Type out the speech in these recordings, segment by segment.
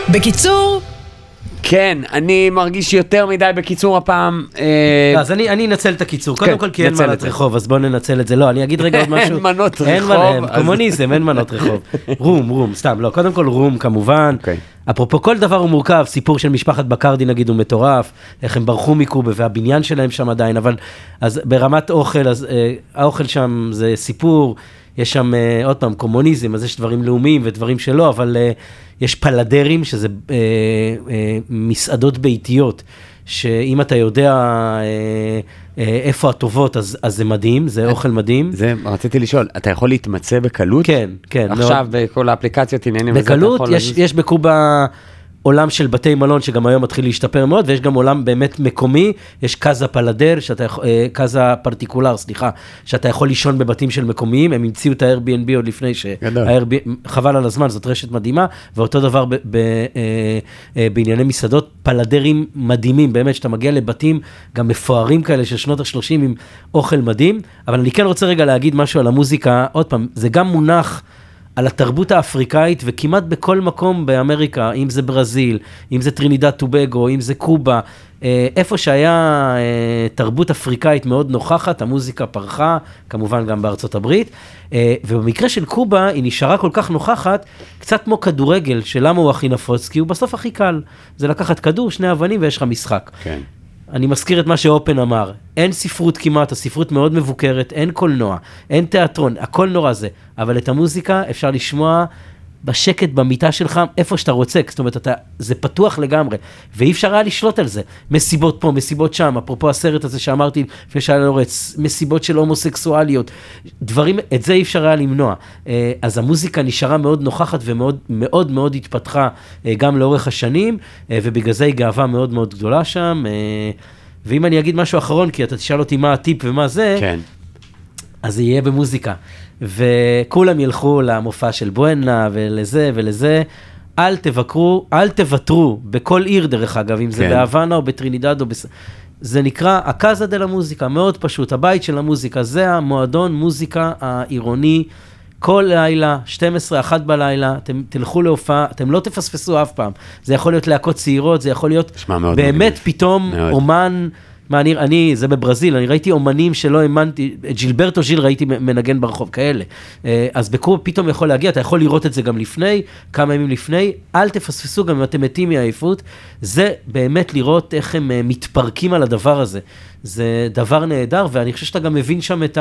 בקיצור, כן, אני מרגיש יותר מדי בקיצור הפעם. אז אני אנצל את הקיצור. קודם כל, כי אין מנות רחוב, אז בואו ננצל את זה. לא, אני אגיד רגע עוד משהו. אין מנות רחוב. קומוניזם, אין מנות רחוב. רום, סתם, לא. קודם כל רום, כמובן. אפרופו, כל דבר הוא מורכב. סיפור של משפחת בקרדי, נגיד, הוא מטורף. איך הם ברחו מקובה, והבניין שלהם שם עדיין. אבל, אז ברמת אוכל, אז האוכל שם זה סיפור. יש שם, עוד פעם, קומוניזם, אז יש דברים לאומיים ודברים שלא, אבל יש פלדרים, שזה מסעדות ביתיות, שאם אתה יודע איפה הטובות, אז זה מדהים, זה אוכל מדהים. זה, רציתי לשאול, אתה יכול להתמצא בקלות? כן, כן. עכשיו בכל האפליקציות עניינים. בקלות, יש בקובה עולם של בתי מלון, שגם היום מתחיל להשתפר מאוד, ויש גם עולם באמת מקומי, יש קאזה פלדר, קאזה פרטיקולר, סליחה, שאתה יכול לישון בבתים של מקומיים, הם המציאו את ה-Airbnb עוד לפני חבל על הזמן, זאת רשת מדהימה, ואותו דבר בענייני מסעדות, פלדרים מדהימים, באמת, שאתה מגיע לבתים גם מפוארים כאלה של שנות ה-30 עם אוכל מדהים, אבל אני כן רוצה רגע להגיד משהו על המוזיקה, עוד פעם, זה גם מונח על התרבות האפריקאית, וכמעט בכל מקום באמריקה, אם זה ברזיל, אם זה טרינידד טובגו, אם זה קובה, איפה שהיה תרבות אפריקאית מאוד נוכחת, המוזיקה פרחה, כמובן גם בארצות הברית, ובמקרה של קובה, היא נשארה כל כך נוכחת, קצת כמו כדורגל, שלמה הוא הכי נפוץ, כי הוא בסוף הכי קל. זה לקחת כדור, שני אבנים ויש לך משחק. כן. אני מזכיר את מה שאופן אמר, אין ספרות כמעט, הספרות מאוד מבוקרת, אין קולנוע, אין תיאטרון, הכל נורא זה, אבל את המוזיקה אפשר לשמוע בשקט במיטה שלך, איפה שאתה רוצה, זאת אומרת, זה פתוח לגמרי, ואי אפשר היה לשלוט על זה, מסיבות פה, מסיבות שם, אפרופו הסרט הזה שאמרתי, לפני שהיה לורץ, מסיבות של הומוסקסואליות, דברים, את זה אי אפשר היה למנוע, אז המוזיקה נשארה מאוד נוכחת, ומאוד מאוד מאוד התפתחה, גם לאורך השנים, ובגלל זה היא גאווה מאוד מאוד גדולה שם, ואם אני אגיד משהו אחרון, כי אתה תשאל אותי מה הטיפ ומה זה, כן. אז זה יהיה במוזיקה. וכולם ילכו למופע של בואנה ולזה ולזה. אל תוותרו בכל עיר דרך אגב, אם זה בהוואנה או בטרינידד או זה נקרא הקאזה דה למוזיקה, מאוד פשוט, הבית של המוזיקה, זה המועדון מוזיקה העירוני, כל לילה, 12, 1 בלילה, אתם תלכו להופעה, אתם לא תפספסו אף פעם, זה יכול להיות להקות צעירות, זה יכול להיות באמת פתאום אומן, זה בברזיל, אני ראיתי אומנים שלא האמנתי, ג'ילברטו ז'יל ראיתי מנגן ברחוב, כאלה. אז בקובה פתאום יכול להגיע, אתה יכול לראות את זה גם לפני, כמה ימים לפני, אל תפספסו גם אם אתם מתים מהעייפות, זה באמת לראות איך הם מתפרקים על הדבר הזה. זה דבר נהדר, ואני חושב שאתה גם מבין שם את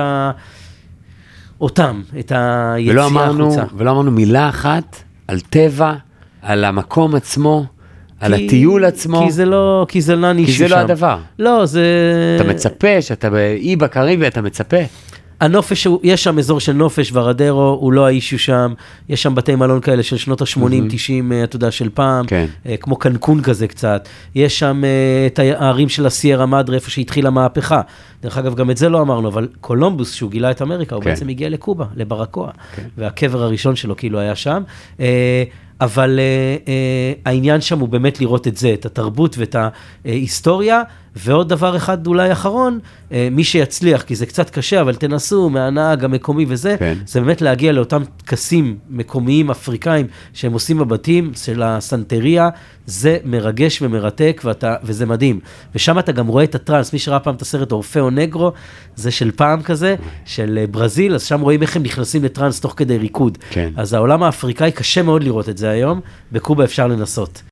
היציאה החוצה. ולא אמרנו מילה אחת על טבע, על המקום עצמו, על הטיול עצמו. כי זה לא נישהו שם. כי זה לא הדבר. לא, זה... אתה מצפה, שאתה באי בקריבי, אתה מצפה. הנופש, יש שם אזור של נופש, ורדרו, הוא לא האישו שם, יש שם בתי מלון כאלה של שנות ה-80-90, אתה יודע, של פעם, כמו קנקון כזה קצת, יש שם את הערים של הסיירה מדרה, איפה שהתחילה המהפכה, דרך אגב, גם את זה לא אמרנו, אבל קולומבוס, שהוא גילה את אמריקה, הוא בעצם הגיע לקובה, לברקואה, והקבר הראשון שלו כאילו היה שם, אבל העניין שם הוא באמת לראות את זה, את התרבות ואת ההיסטוריה, ועוד דבר אחד אולי אחרון, מי שיצליח, כי זה קצת קשה, אבל תנסו מהנהג המקומי וזה, זה באמת להגיע לאותם טקסים מקומיים אפריקאים, שהם עושים בבתים של הסנטריה, זה מרגש ומרתק, וזה מדהים. ושם אתה גם רואה את הטרנס, מי שראה פעם את הסרט אורפאו נגרו, זה של פעם כזה, של ברזיל, אז שם רואים איך הם נכנסים לטרנס תוך כדי ריקוד. אז העולם האפריקאי קשה מאוד לראות את זה היום, בקובה אפשר לנסות.